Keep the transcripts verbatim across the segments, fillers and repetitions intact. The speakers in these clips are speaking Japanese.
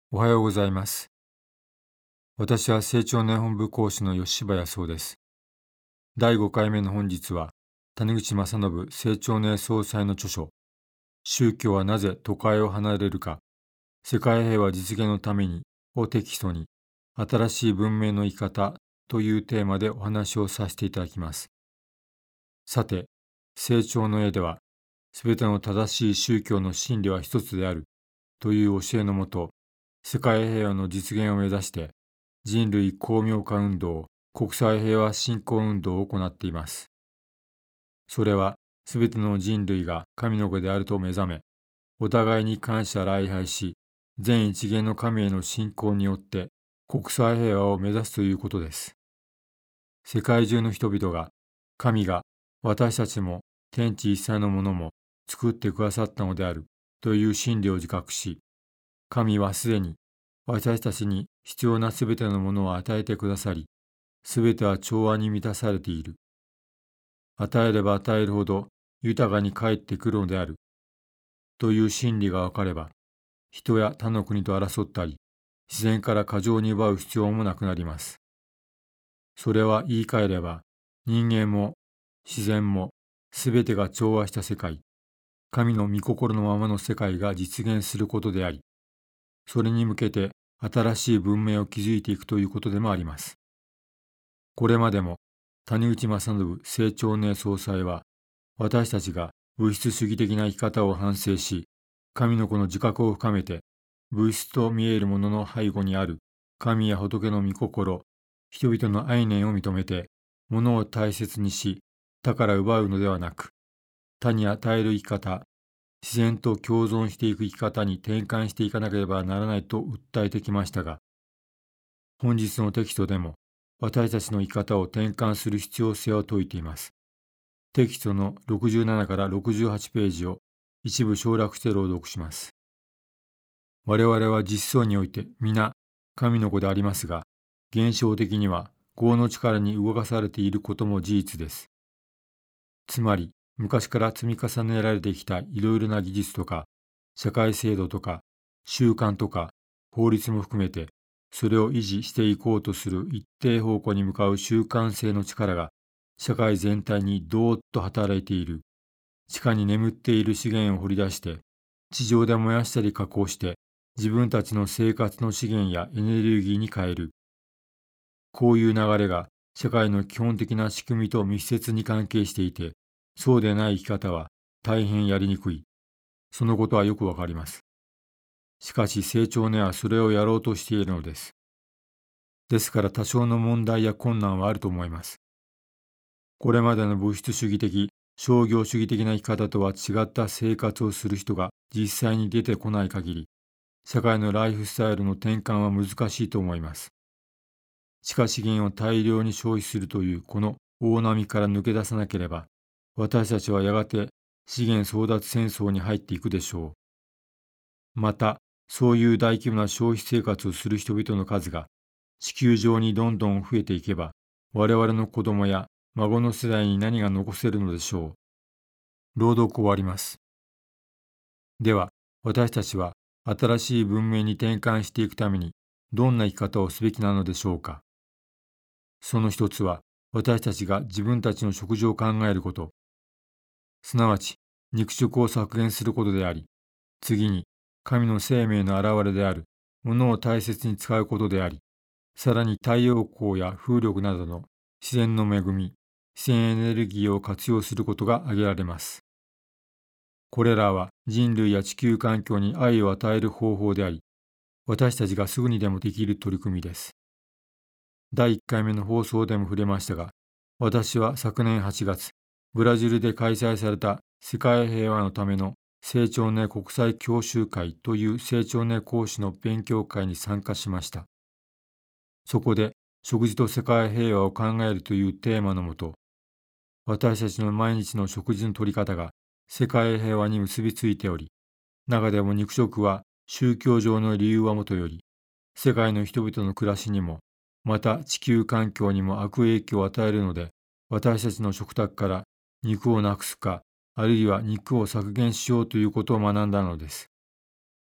おはようございます。私は成長年本部講師の吉柴康夫です。だいごかいめの本日は、谷口正信成長年総裁の著書、宗教はなぜ都会を離れるか、世界平和実現のためにをテキストに、新しい文明の生き方というテーマでお話をさせていただきます。さて、成長の絵では、すべての正しい宗教の真理は一つであるという教えのもと、世界平和の実現を目指して人類光明化運動、国際平和振興運動を行っています。それはすべての人類が神の子であると目覚め、お互いに感謝礼拝し、全一元の神への信仰によって国際平和を目指すということです。世界中の人々が神が私たちも天地一切のものも作ってくださったのであるという真理を自覚し、神はすでに私たちに必要なすべてのものを与えてくださり、すべては調和に満たされている。与えれば与えるほど豊かに返ってくるのである。という真理がわかれば、人や他の国と争ったり、自然から過剰に奪う必要もなくなります。それは言い換えれば、人間も自然もすべてが調和した世界、神の御心のままの世界が実現することであり、それに向けて新しい文明を築いていくということでもあります。これまでも谷口正信成長年総裁は、私たちが物質主義的な生き方を反省し、神の子の自覚を深めて、物質と見えるものの背後にある神や仏の御心、人々の愛念を認めて、物を大切にし、他から奪うのではなく、他に与える生き方、自然と共存していく生き方に転換していかなければならないと訴えてきましたが、本日のテキストでも私たちの生き方を転換する必要性を説いています。テキストのろくじゅうななからろくじゅうはちページを一部省略して朗読します。我々は実相において皆神の子でありますが、現象的には業の力に動かされていることも事実です。つまり、昔から積み重ねられてきたいろいろな技術とか、社会制度とか、習慣とか、法律も含めて、それを維持していこうとする一定方向に向かう習慣性の力が、社会全体にどーっと働いている。地下に眠っている資源を掘り出して、地上で燃やしたり加工して、自分たちの生活の資源やエネルギーに変える。こういう流れが、社会の基本的な仕組みと密接に関係していて、そうでない生き方は大変やりにくい。そのことはよくわかります。しかし成長年はそれをやろうとしているのです。ですから多少の問題や困難はあると思います。これまでの物質主義的、商業主義的な生き方とは違った生活をする人が実際に出てこない限り、社会のライフスタイルの転換は難しいと思います。地下資源を大量に消費するというこの大波から抜け出さなければ、私たちはやがて資源争奪戦争に入っていくでしょう。また、そういう大規模な消費生活をする人々の数が地球上にどんどん増えていけば、我々の子供や孫の世代に何が残せるのでしょう。朗読終わります。では、私たちは新しい文明に転換していくためにどんな生き方をすべきなのでしょうか。その一つは、私たちが自分たちの食事を考えること、すなわち肉食を削減することであり、次に神の生命の現れであるものを大切に使うことであり、さらに太陽光や風力などの自然の恵み、自然エネルギーを活用することが挙げられます。これらは人類や地球環境に愛を与える方法であり、私たちがすぐにでもできる取り組みです。だいいっかいめの放送でも触れましたが、私は昨年はちがつ、ブラジルで開催された世界平和のための成長年国際教習会という成長年講師の勉強会に参加しました。そこで食事と世界平和を考えるというテーマのもと、私たちの毎日の食事の取り方が世界平和に結びついており、中でも肉食は宗教上の理由はもとより、世界の人々の暮らしにも、また地球環境にも悪影響を与えるので、私たちの食卓から肉をなくすか、あるいは肉を削減しようということを学んだのです。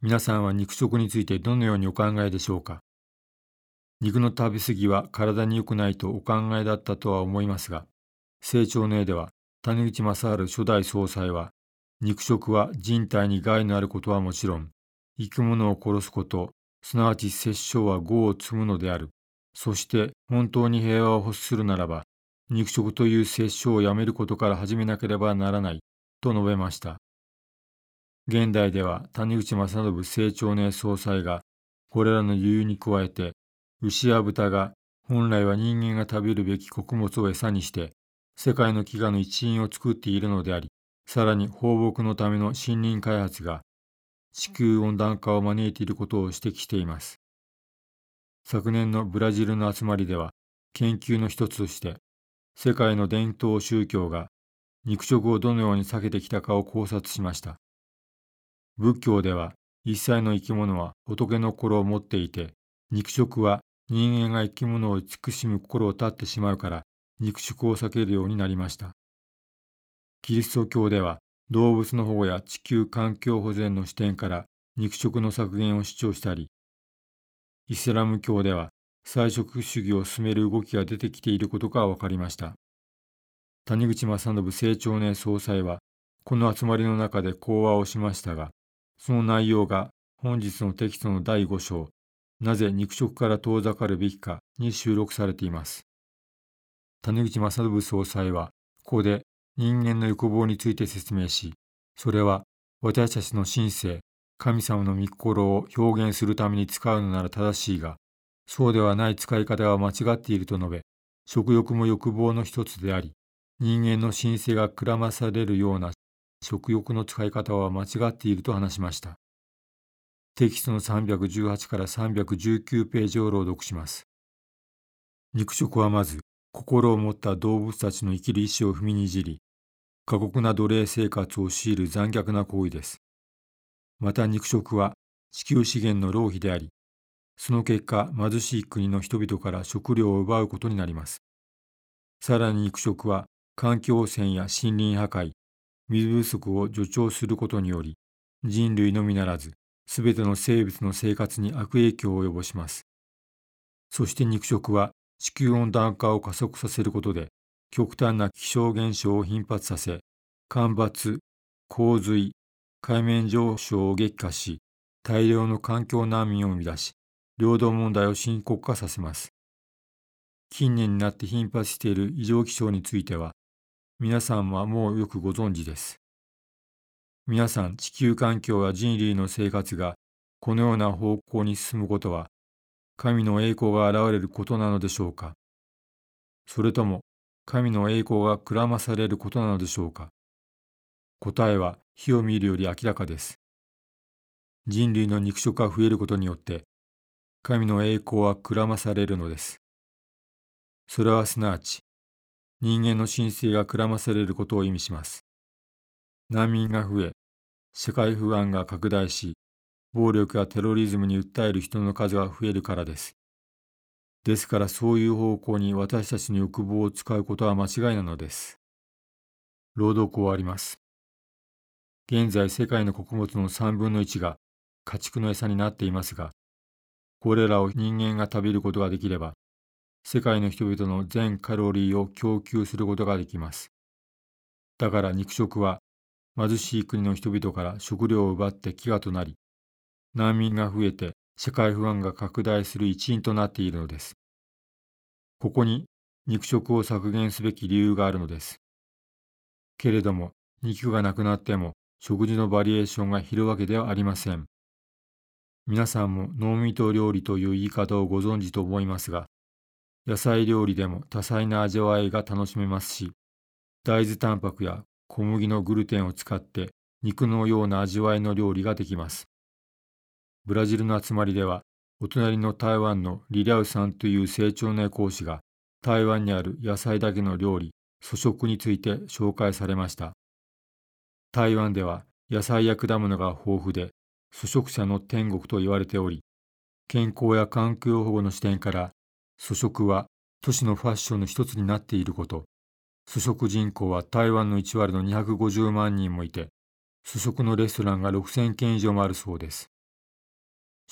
皆さんは肉食についてどのようにお考えでしょうか。肉の食べ過ぎは体に良くないとお考えだったとは思いますが、成長の絵では谷口正治初代総裁は、肉食は人体に害のあることはもちろん、生き物を殺すこと、すなわち殺生は業を積むのである。そして本当に平和を欲するならば、肉食という殺生をやめることから始めなければならない、と述べました。現代では谷口正信清張年総裁が、これらの理由に加えて、牛や豚が本来は人間が食べるべき穀物を餌にして、世界の飢餓の一因を作っているのであり、さらに放牧のための森林開発が地球温暖化を招いていることを指摘しています。昨年のブラジルの集まりでは、研究の一つとして、世界の伝統宗教が肉食をどのように避けてきたかを考察しました。仏教では、一切の生き物は仏の心を持っていて、肉食は人間が生き物を慈しむ心を絶ってしまうから、肉食を避けるようになりました。キリスト教では、動物の保護や地球環境保全の視点から肉食の削減を主張したり、イスラム教では菜食主義を進める動きが出てきていることが分かりました。谷口正信清張年総裁は、この集まりの中で講話をしましたが、その内容が本日のテキストのだいご章、なぜ肉食から遠ざかるべきかに収録されています。谷口正信総裁は、ここで人間の欲望について説明し、それは私たちの神性、神様の御心を表現するために使うのなら正しいが、そうではない使い方は間違っていると述べ、食欲も欲望の一つであり、人間の神性がくらまされるような食欲の使い方は間違っていると話しました。テキストのさんびゃくじゅうはちからさんびゃくじゅうきゅうページを朗読します。肉食はまず、心を持った動物たちの生きる意志を踏みにじり、過酷な奴隷生活を強いる残虐な行為です。また肉食は地球資源の浪費であり、その結果貧しい国の人々から食料を奪うことになります。さらに肉食は環境汚染や森林破壊、水不足を助長することにより、人類のみならず、すべての生物の生活に悪影響を及ぼします。そして肉食は地球温暖化を加速させることで、極端な気象現象を頻発させ、干ばつ、洪水、海面上昇を激化し、大量の環境難民を生み出し、領土問題を深刻化させます。近年になって頻発している異常気象については、皆さんはもうよくご存知です。皆さん、地球環境や人類の生活がこのような方向に進むことは、神の栄光が現れることなのでしょうか。それとも、神の栄光がくらまされることなのでしょうか。答えは火を見るより明らかです。人類の肉食が増えることによって、神の栄光はくらまされるのです。それはすなわち、人間の神性がくらまされることを意味します。難民が増え、社会不安が拡大し、暴力やテロリズムに訴える人の数が増えるからです。ですからそういう方向に私たちの欲望を使うことは間違いなのです。朗読終わります。現在世界の穀物のさんぶんのいちが家畜の餌になっていますが、これらを人間が食べることができれば、世界の人々の全カロリーを供給することができます。だから肉食は貧しい国の人々から食料を奪って飢餓となり、難民が増えて社会不安が拡大する一因となっているのです。ここに肉食を削減すべき理由があるのです。けれども、肉がなくなっても食事のバリエーションが減るわけではありません。皆さんもノーミート料理という言い方をご存知と思いますが、野菜料理でも多彩な味わいが楽しめますし、大豆タンパクや小麦のグルテンを使って肉のような味わいの料理ができます。ブラジルの集まりでは、お隣の台湾のリリャウさんという成長の講師が、台湾にある野菜だけの料理、粗食について紹介されました。台湾では野菜や果物が豊富で、粗食者の天国と言われており、健康や環境保護の視点から、粗食は都市のファッションの一つになっていること、粗食人口は台湾のいち割のにひゃくごじゅうまんにんもいて、粗食のレストランがろくせんけん以上もあるそうです。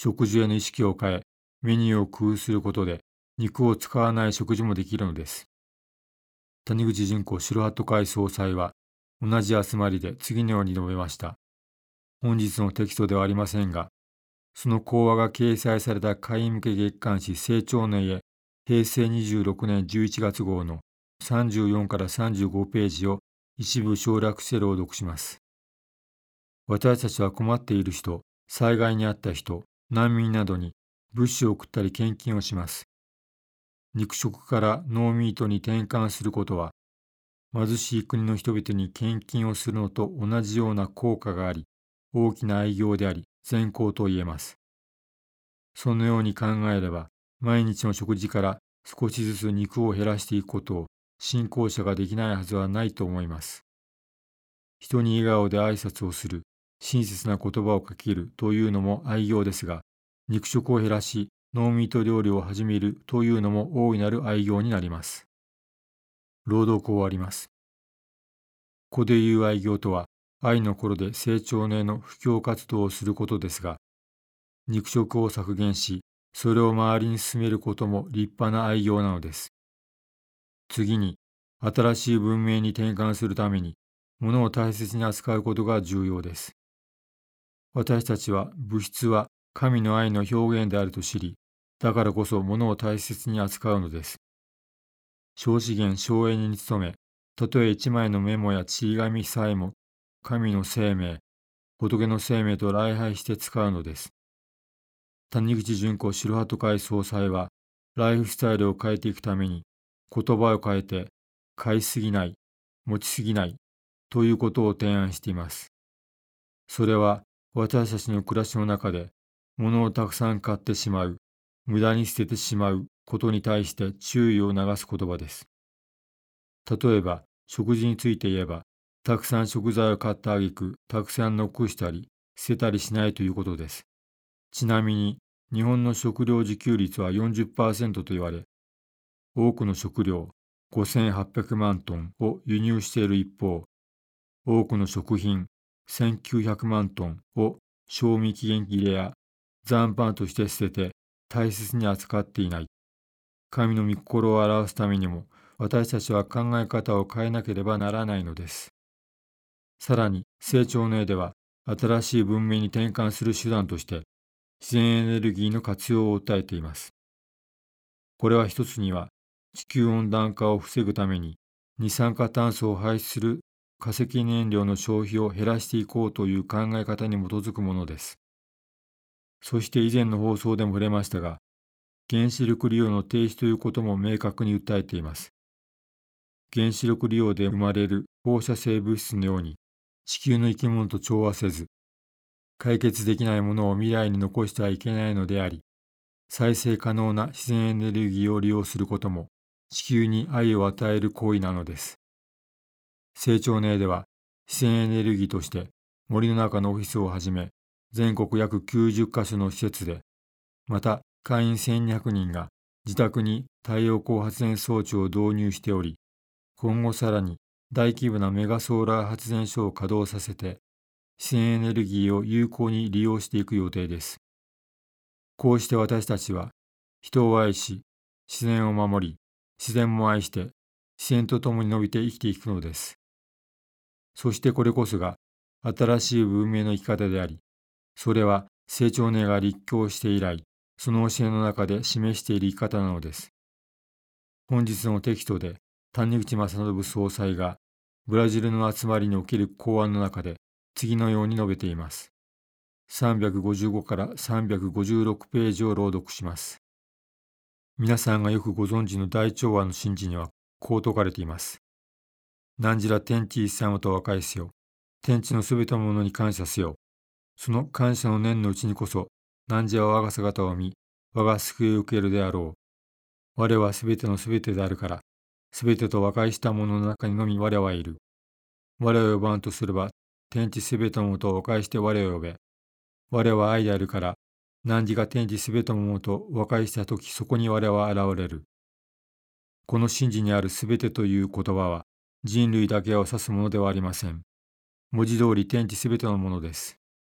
食事への意識を変え、メニューを工夫することで、肉を使わない食事もできるのです。谷口純子白鳩会総裁は、同じ集まりで次のように述べました。本日のテキストではありませんが、その講話が掲載された会員向け月刊誌成長年へ平成にじゅうろくねんじゅういちがつ号のさんじゅうよんからさんじゅうごページを一部省略して朗読します。私たちは困っている人、災害に遭った人、難民などに物資を送ったり献金をします。肉食からノーミートに転換することは、貧しい国の人々に献金をするのと同じような効果があり、大きな愛業であり、善行と言えます。そのように考えれば、毎日の食事から少しずつ肉を減らしていくことを信仰者ができないはずはないと思います。人に笑顔で挨拶をする、親切な言葉をかけるというのも愛業ですが、肉食を減らし、ノーミート料理を始めるというのも大いなる愛業になります。朗読を終わります。ここで言う愛業とは、愛の頃で成長年の布教活動をすることですが、肉食を削減し、それを周りに進めることも立派な愛業なのです。次に、新しい文明に転換するために、物を大切に扱うことが重要です。私たちは物質は神の愛の表現であると知り、だからこそ物を大切に扱うのです。小資源省エネに努め、たとえ一枚のメモやちり紙さえも神の生命、仏の生命と礼拝して使うのです。谷口純子白鳩会総裁は、ライフスタイルを変えていくために、言葉を変えて、買いすぎない、持ちすぎないということを提案しています。それは私たちの暮らしの中で、物をたくさん買ってしまう、無駄に捨ててしまうことに対して注意を促す言葉です。例えば、食事について言えば、たくさん食材を買った挙句、たくさん残したり、捨てたりしないということです。ちなみに、日本の食料自給率は よんじゅっパーセント と言われ、多くの食料ごせんはっぴゃくまんトンを輸入している一方、多くの食品せんきゅうひゃくまんトンを賞味期限切れや残飯として捨てて大切に扱っていない。神の御心を表すためにも、私たちは考え方を変えなければならないのです。さらに、成長の絵では、新しい文明に転換する手段として、自然エネルギーの活用を訴えています。これは一つには、地球温暖化を防ぐために、二酸化炭素を排出する化石燃料の消費を減らしていこうという考え方に基づくものです。そして以前の放送でも触れましたが、原子力利用の停止ということも明確に訴えています。原子力利用で生まれる放射性物質のように、地球の生き物と調和せず、解決できないものを未来に残してはいけないのであり、再生可能な自然エネルギーを利用することも地球に愛を与える行為なのです。成長年では自然エネルギーとして森の中のオフィスをはじめ全国約きゅうじゅっかしょの施設で、また会員せんにひゃくにんが自宅に太陽光発電装置を導入しており、今後さらに大規模なメガソーラー発電所を稼働させて自然エネルギーを有効に利用していく予定です。こうして私たちは人を愛し、自然を守り、自然も愛して、自然と共に伸びて生きていくのです。そしてこれこそが新しい文明の生き方であり、それは成長年が立教して以来、その教えの中で示している生き方なのです。本日のテキストで谷口正信総裁がブラジルの集まりにおける講話の中で次のように述べています。さんびゃくごじゅうごからさんびゃくごじゅうろくページを朗読します。皆さんがよくご存知の大調和の神事にはこう説かれています。何時ら天地一切と和解せよ。天地のすべてのものに感謝せよ。その感謝の念のうちにこそ、何時は我が姿を見、我が救いを受けるであろう。我はすべてのすべてであるから、すべてと和解したものの中にのみ我はいる。我を呼ばんとすれば、天地すべてのものと和解して我を呼べ。我は愛であるから、汝が天地すべてのものと和解したとき、そこに我は現れる。この神事にあるすべてという言葉は、人類だけを指すものではありません。文字通り天地すべてのものです。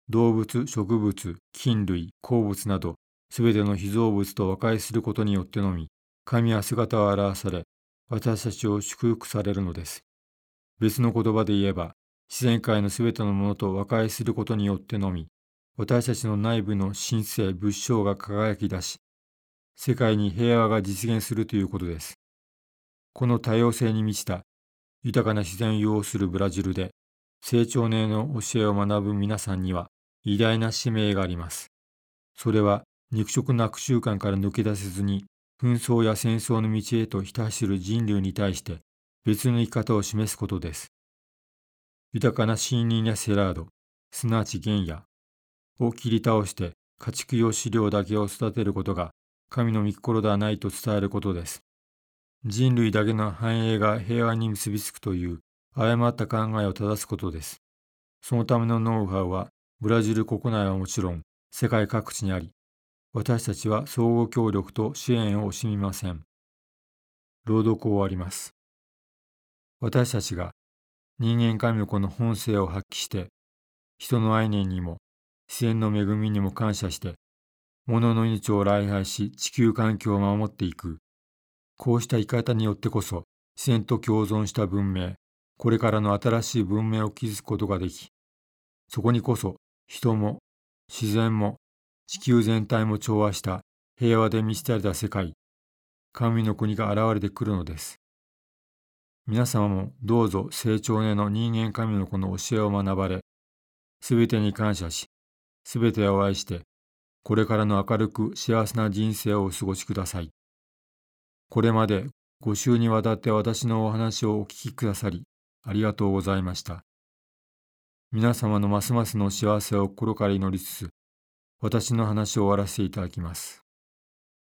動物、植物、菌類、鉱物など、すべての被造物と和解することによってのみ、神は姿を現され、私たちを祝福されるのです。別の言葉で言えば、自然界のすべてのものと和解することによってのみ、私たちの内部の神性仏性が輝き出し、世界に平和が実現するということです。この多様性に満ちた豊かな自然を要するブラジルで、成長寧の教えを学ぶ皆さんには偉大な使命があります。それは肉食な悪習慣から抜け出せずに、紛争や戦争の道へとひた走る人類に対して別の生き方を示すことです。豊かな森林やセラード、すなわち原野を切り倒して家畜用飼料だけを育てることが神の御心ではないと伝えることです。人類だけの繁栄が平和に結びつくという誤った考えを正すことです。そのためのノウハウはブラジル国内はもちろん世界各地にあり、私たちは相互協力と支援を惜しみません。朗読を終わります。私たちが人間神の子の本性を発揮して、人の愛念にも自然の恵みにも感謝して、物の命を礼拝し地球環境を守っていく。こうした生き方によってこそ、自然と共存した文明、これからの新しい文明を築くことができ、そこにこそ人も自然も地球全体も調和した平和で満ち足りた世界、神の国が現れてくるのです。皆様もどうぞ成長寧の人間神の子の教えを学ばれ、すべてに感謝し、すべてを愛して、これからの明るく幸せな人生をお過ごしください。これまでご週にわたって私のお話をお聞きくださり、ありがとうございました。皆様のますますの幸せを心から祈りつつ、私の話を終わらせていただきます。